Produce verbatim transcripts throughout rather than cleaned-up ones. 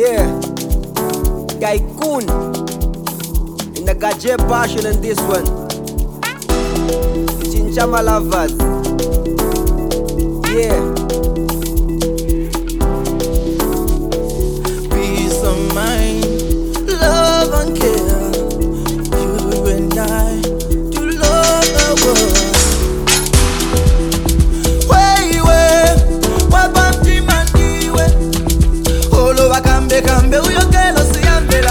Yeah, Tycoon, and I got J Passion in this one. Chinchama lovers. Yeah. Peace of mind, love and care. You and I to love the world. Kambe kambe uyokelo siyambela.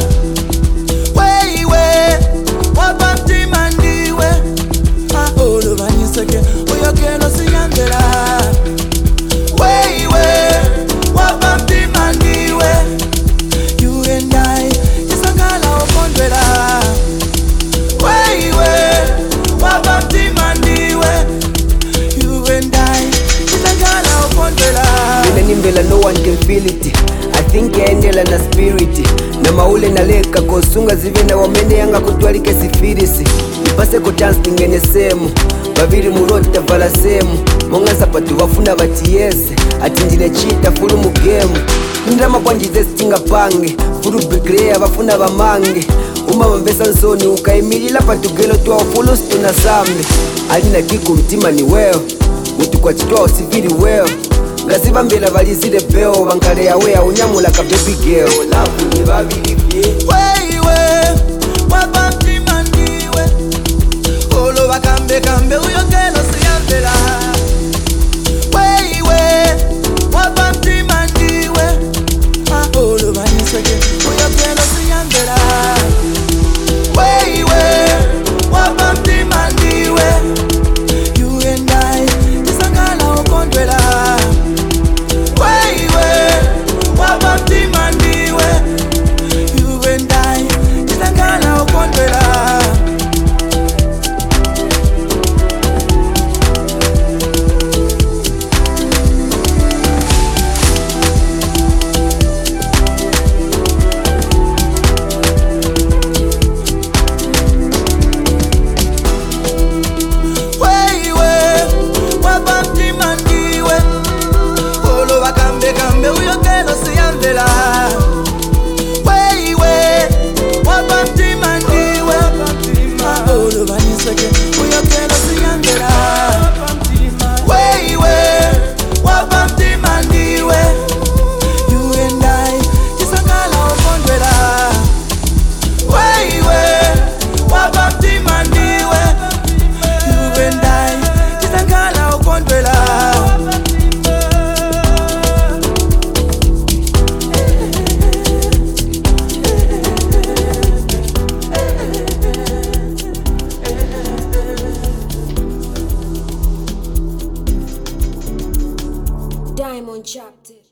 Weiwe wabamti mandiwe. Ah olo baniseke uyokelo siyambela. Weiwe wabamti mandiwe. You and I isangala opondwela. Weiwe wabamti mandiwe. You and I isangala opondwela. Mina nimbela no one can feel it. I think yaendela na spirit na maule na leka kosunga zive na wamene yanga kutwalike sifirisi nipase ko chance tingene semu babiri murota vala semu monga sapatu wafuna bati yese ati ndine chita fulu mu game ndama kwanjize stinga pange fulu bigrea bafuna bamange uma bambesa nsoni ukaimilila patugelo twa fulu stuna sambe alina kiku mtima ni weo mutu kwa chitwa usifiri weo Gaziba mbela valizile beo Bankale ya wea unyamula ka baby girl Lafu ni babili Weiwe wabamti mandiwe. Olo wakambe kambe uyokelo siyambela. Weiwe wabamti mandiwe. Ah olo baniseke uyokelo siyambela. Weiwe wabamti mandiwe. You and I isangala opondwela. Kambe uyokelo siyambela. Weiwe wabamti mandiwe. Olo baniseke uyokelo siyambela. Weiwe wabamti mandiwe. You and I isangala opondwela. Weiwe wabamti mandiwe. You and I isangala opondwela. Diamond Chapter.